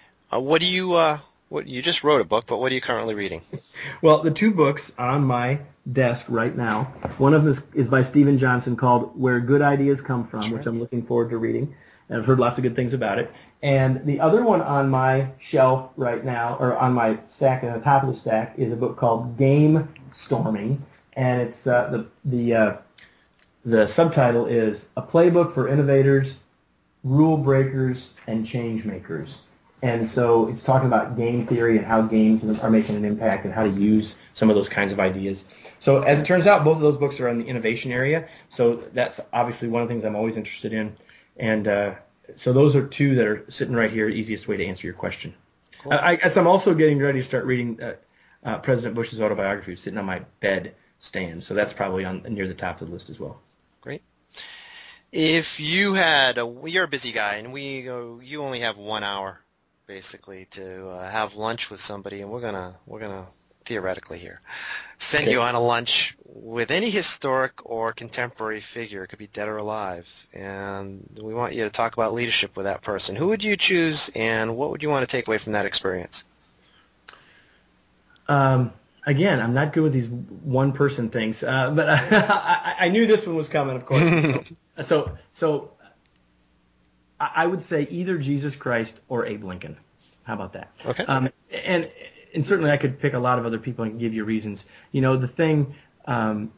You just wrote a book, but what are you currently reading? Well, the two books on my desk right now, one of them is by Stephen Johnson called Where Good Ideas Come From, which I'm looking forward to reading. And I've heard lots of good things about it. And the other one on my shelf right now, or on my stack at the top of the stack, is a book called Game Storming, and it's the subtitle is A Playbook for Innovators, Rule Breakers, and Change Makers. And so it's talking about game theory and how games are making an impact and how to use some of those kinds of ideas. So as it turns out, both of those books are in the innovation area, so that's obviously one of the things I'm always interested in. And so those are two that are sitting right here, easiest way to answer your question. Cool. I guess I'm also getting ready to start reading President Bush's autobiography. It's sitting on my bed stand, so that's probably near the top of the list as well. Great. If you you're a busy guy, and you only have 1 hour, basically, to have lunch with somebody, and we're gonna theoretically here send you on a lunch with any historic or contemporary figure. It could be dead or alive, and we want you to talk about leadership with that person. Who would you choose, and what would you want to take away from that experience? Again, I'm not good with these one-person things, but I knew this one was coming, of course. So I would say either Jesus Christ or Abe Lincoln. How about that? Okay. And certainly I could pick a lot of other people and give you reasons. The thing, from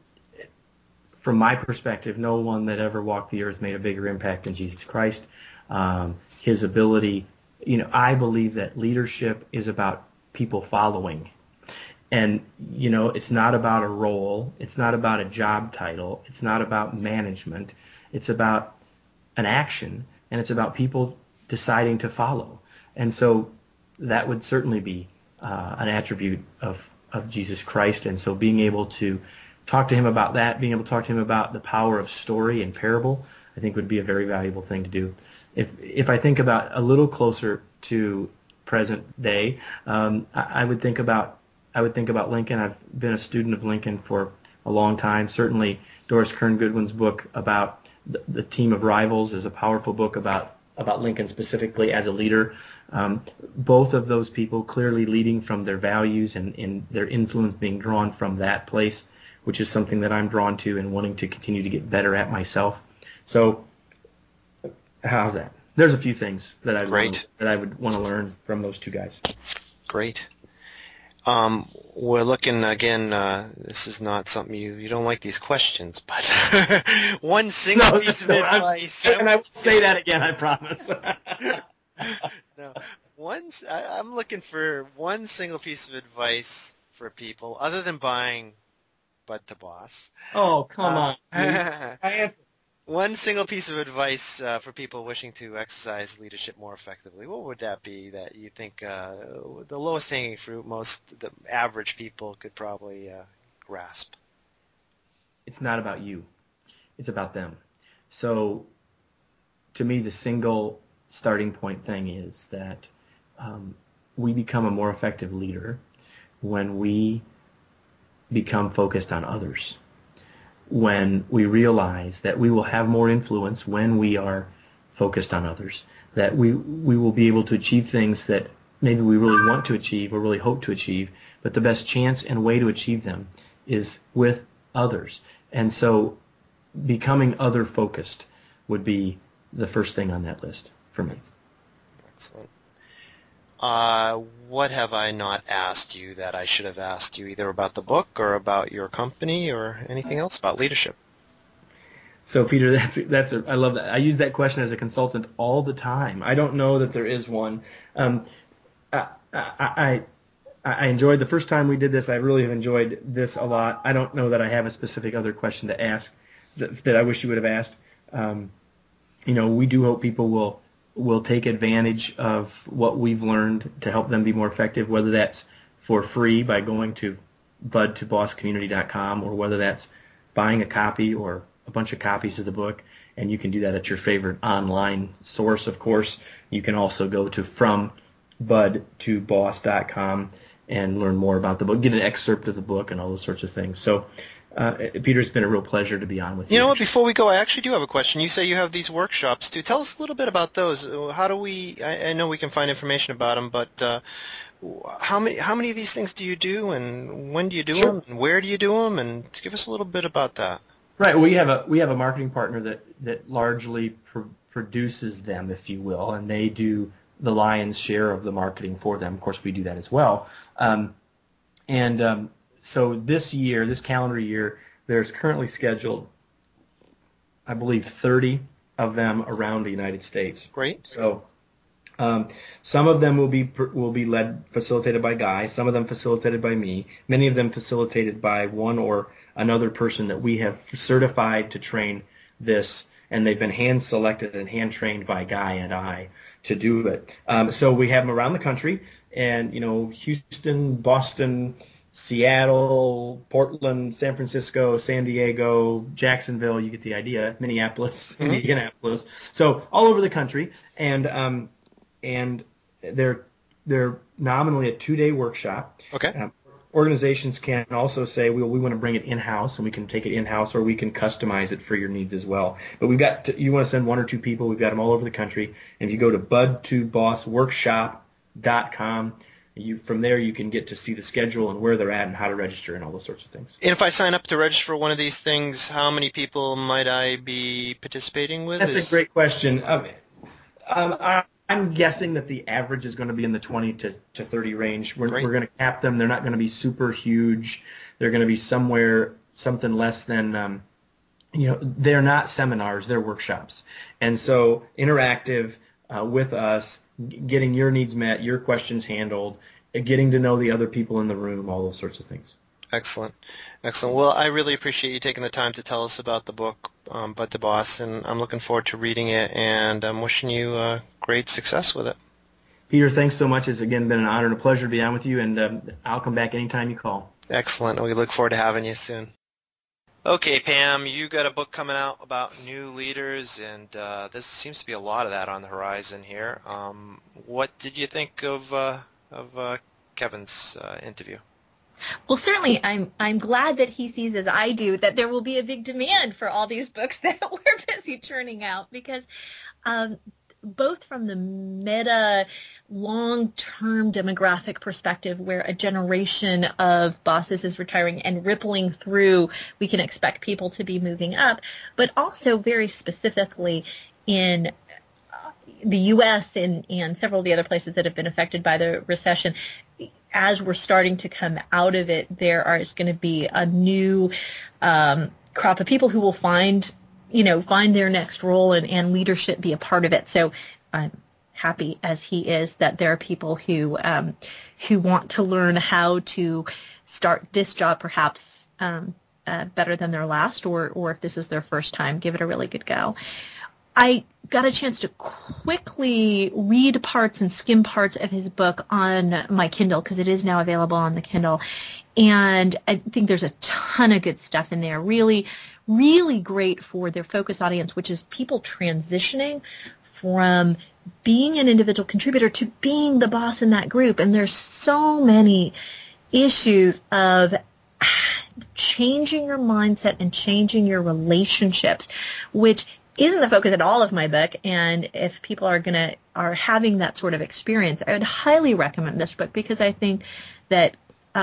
my perspective, no one that ever walked the earth made a bigger impact than Jesus Christ. His ability, I believe that leadership is about people following. And, it's not about a role. It's not about a job title. It's not about management. It's about an action, and it's about people deciding to follow. And so that would certainly be an attribute of Jesus Christ. And so being able to talk to him about that, being able to talk to him about the power of story and parable, I think would be a very valuable thing to do. If I think about a little closer to present day, I would think about Lincoln. I've been a student of Lincoln for a long time. Certainly Doris Kearns Goodwin's book about the Team of Rivals is a powerful book about Lincoln specifically as a leader. Both of those people clearly leading from their values and their influence being drawn from that place, which is something that I'm drawn to and wanting to continue to get better at myself. So how's that? There's a few things that I would want to learn from those two guys. Great. We're looking again. This is not something you don't like these questions, but one single piece of advice. And I will say that again. I promise. No, I'm looking for one single piece of advice for people, other than buying Bud to Boss. Oh, come on! I answer. One single piece of advice for people wishing to exercise leadership more effectively. What would that be that you think the lowest hanging fruit, the average people could probably grasp? It's not about you. It's about them. So to me, the single starting point thing is that we become a more effective leader when we become focused on others. When we realize that we will have more influence when we are focused on others, that we will be able to achieve things that maybe we really want to achieve or really hope to achieve, but the best chance and way to achieve them is with others. And so becoming other-focused would be the first thing on that list for me. Excellent. What have I not asked you that I should have asked you, either about the book or about your company or anything else about leadership? So, Peter, I love that. I use that question as a consultant all the time. I don't know that there is one. I enjoyed the first time we did this. I really have enjoyed this a lot. I don't know that I have a specific other question to ask that I wish you would have asked. We do hope people will take advantage of what we've learned to help them be more effective, whether that's for free by going to budtobosscommunity.com or whether that's buying a copy or a bunch of copies of the book, and you can do that at your favorite online source, of course. You can also go to FromBudToBoss.com and learn more about the book, get an excerpt of the book and all those sorts of things. So, Peter, it's been a real pleasure to be on with you. You know what, before we go, I actually do have a question. You say you have these workshops, too. Tell us a little bit about those. How do I know we can find information about them, but how many of these things do you do, and when do you do them, and where do you do them, and give us a little bit about that. Right. We have a marketing partner that largely produces them, if you will, and they do the lion's share of the marketing for them. Of course, we do that as well. So this calendar year, there's currently scheduled, I believe, 30 of them around the United States. Great. So some of them will be facilitated by Guy. Some of them facilitated by me. Many of them facilitated by one or another person that we have certified to train this, and they've been hand-selected and hand-trained by Guy and I to do it. So we have them around the country, and Houston, Boston, Seattle, Portland, San Francisco, San Diego, Jacksonville, you get the idea, Minneapolis, Indianapolis. So all over the country, and they're nominally a 2-day workshop. Okay. Organizations can also say, we want to bring it in-house, and we can take it in-house, or we can customize it for your needs as well. But you want to send 1 or 2 people, we've got them all over the country. And if you go to budtobossworkshop.com, from there you can get to see the schedule and where they're at and how to register and all those sorts of things. And if I sign up to register for one of these things, how many people might I be participating with? That's a great question. I'm guessing that the average is going to be in the 20 to 30 range. We're going to cap them. They're not going to be super huge. They're going to be something less than, they're not seminars. They're workshops. And so interactive with us, getting your needs met, your questions handled, getting to know the other people in the room, all those sorts of things. Excellent. Well, I really appreciate you taking the time to tell us about the book, Bud to Boss, and I'm looking forward to reading it, and I'm wishing you great success with it. Peter, thanks so much. It's, again, been an honor and a pleasure to be on with you, and I'll come back anytime you call. Excellent. We look forward to having you soon. Okay, Pam, you got a book coming out about new leaders, and there seems to be a lot of that on the horizon here. What did you think of Kevin's interview? Well, certainly, I'm glad that he sees, as I do, that there will be a big demand for all these books that we're busy churning out, because both from the meta long-term demographic perspective, where a generation of bosses is retiring and rippling through, we can expect people to be moving up, but also very specifically in the U.S. and several of the other places that have been affected by the recession. As we're starting to come out of it, there is going to be a new crop of people who will find their next role and leadership be a part of it. So I'm happy, as he is, that there are people who want to learn how to start this job perhaps better than their last, or if this is their first time, give it a really good go. I got a chance to quickly read parts and skim parts of his book on my Kindle, because it is now available on the Kindle. And I think there's a ton of good stuff in there. Really, really great for their focus audience, which is people transitioning from being an individual contributor to being the boss in that group. And there's so many issues of changing your mindset and changing your relationships, which isn't the focus at all of my book. And if people are having that sort of experience, I would highly recommend this book, because I think that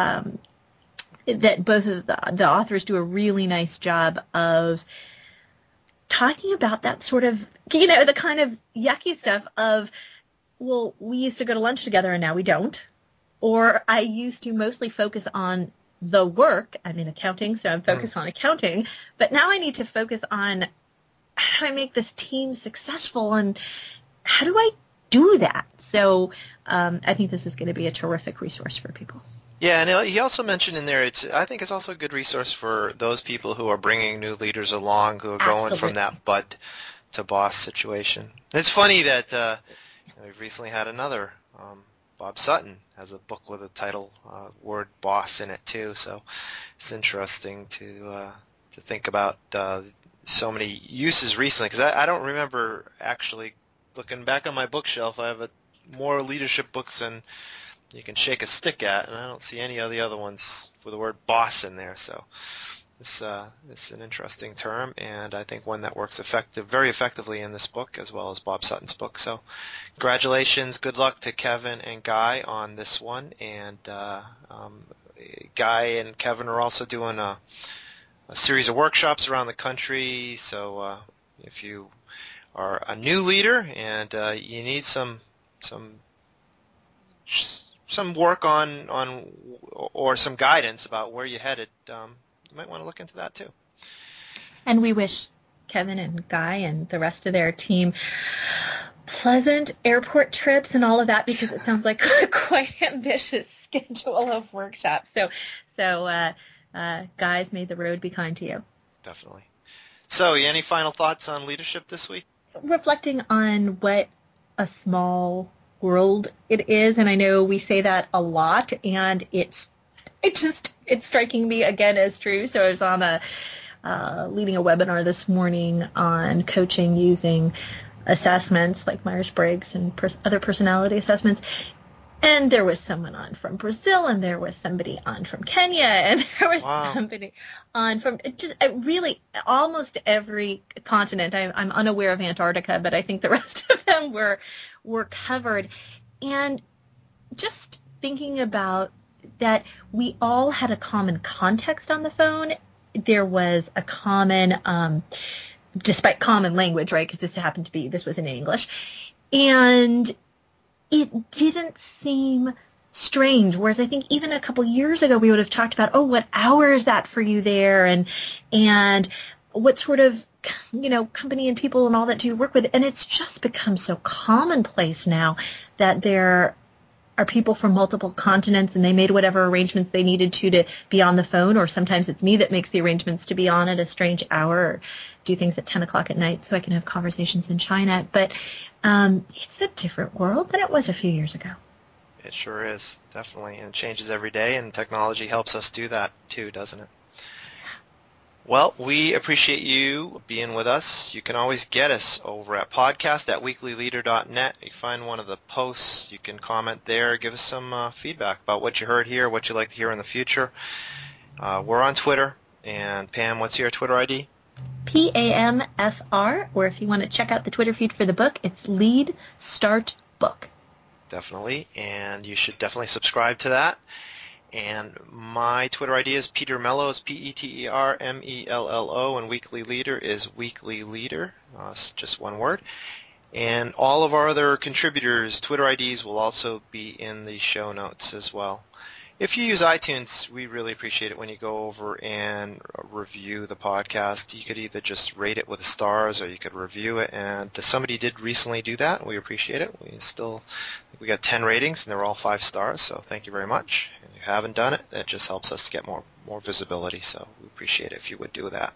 that both of the authors do a really nice job of talking about that sort of, the kind of yucky stuff of, well, we used to go to lunch together and now we don't. Or I used to mostly focus on the work. I'm in accounting, so I'm focused on accounting. But now I need to focus on how do I make this team successful and how do I do that? So I think this is going to be a terrific resource for people. Yeah, and he also mentioned in there, I think it's also a good resource for those people who are bringing new leaders along, who are going from that bud to boss situation. It's funny that we've recently had another, Bob Sutton has a book with the title word boss in it too, so it's interesting to think about so many uses recently, because I don't remember actually looking back on my bookshelf. I have more leadership books than you can shake a stick at, and I don't see any of the other ones with the word boss in there. So this is an interesting term, and I think one that works very effectively in this book, as well as Bob Sutton's book. So congratulations, good luck to Kevin and Guy on this one. And Guy and Kevin are also doing a series of workshops around the country. So if you are a new leader and you need some work on or some guidance about where you're headed, you might want to look into that too. And we wish Kevin and Guy and the rest of their team pleasant airport trips and all of that, because it sounds like a quite ambitious schedule of workshops. So guys, may the road be kind to you. Definitely. So, any final thoughts on leadership this week? Reflecting on what a small world it is, and I know we say that a lot, and it's striking me again as true. So I was on leading a webinar this morning on coaching using assessments like Myers-Briggs and other personality assessments. And there was someone on from Brazil, and there was somebody on from Kenya, and there was somebody on from just really almost every continent. I'm unaware of Antarctica, but I think the rest of them were covered. And just thinking about that, we all had a common context on the phone. There was a common, despite common language, right? Because this was in English. And it didn't seem strange, whereas I think even a couple years ago we would have talked about, what hour is that for you there, and what sort of company and people and all that do you work with. And it's just become so commonplace now that there are people from multiple continents, and they made whatever arrangements they needed to be on the phone, or sometimes it's me that makes the arrangements to be on at a strange hour or do things at 10 o'clock at night so I can have conversations in China. But it's a different world than it was a few years ago. It sure is, definitely, and it changes every day, and technology helps us do that too, doesn't it? Well, we appreciate you being with us. You can always get us over at podcast@weeklyleader.net. You find one of the posts. You can comment there. Give us some feedback about what you heard here, what you'd like to hear in the future. We're on Twitter. And Pam, what's your Twitter ID? PAMFR, or if you want to check out the Twitter feed for the book, it's Lead Start Book. Definitely, and you should definitely subscribe to that. And my Twitter ID is Peter Mello, it's PETERMELLO, and Weekly Leader is Weekly Leader, it's just one word. And all of our other contributors' Twitter IDs will also be in the show notes as well. If you use iTunes, we really appreciate it when you go over and review the podcast. You could either just rate it with stars, or you could review it. And somebody did recently do that. We appreciate it. We got 10 ratings, and they're all 5 stars. So thank you very much. And if you haven't done it, that just helps us to get more visibility. So we appreciate it if you would do that.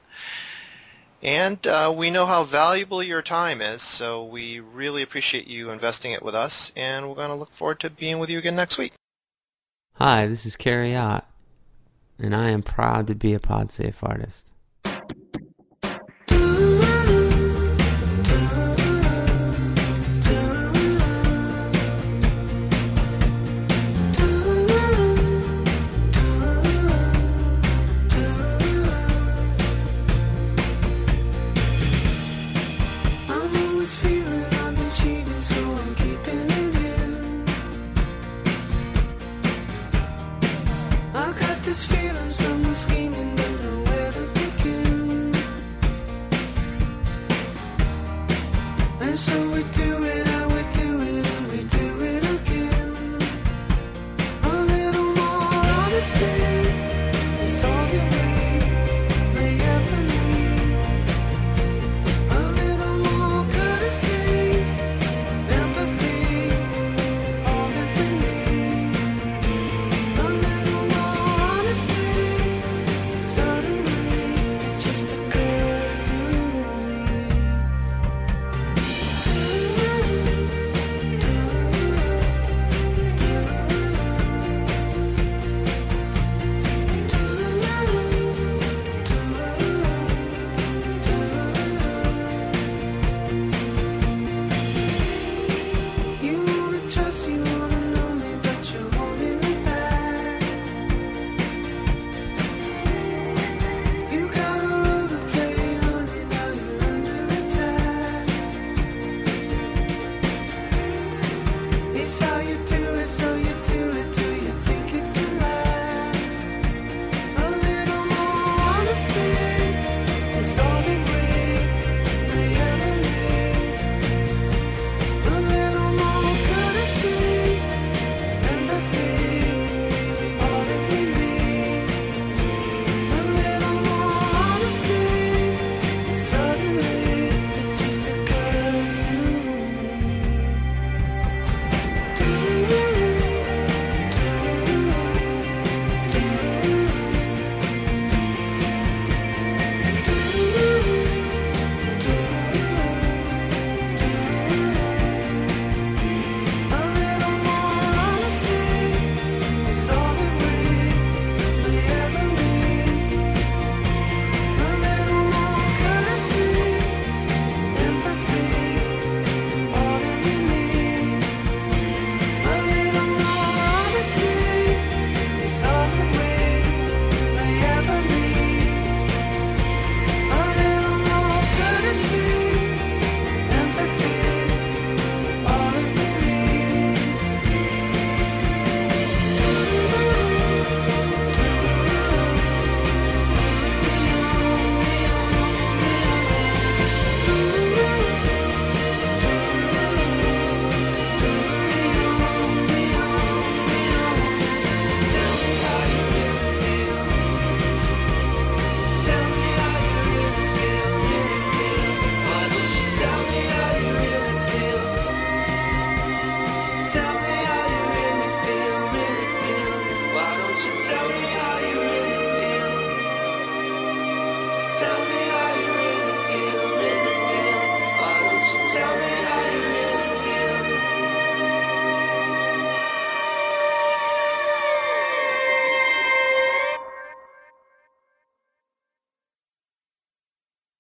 And we know how valuable your time is, so we really appreciate you investing it with us. And we're going to look forward to being with you again next week. Hi, this is Carrie Ott, and I am proud to be a PodSafe artist.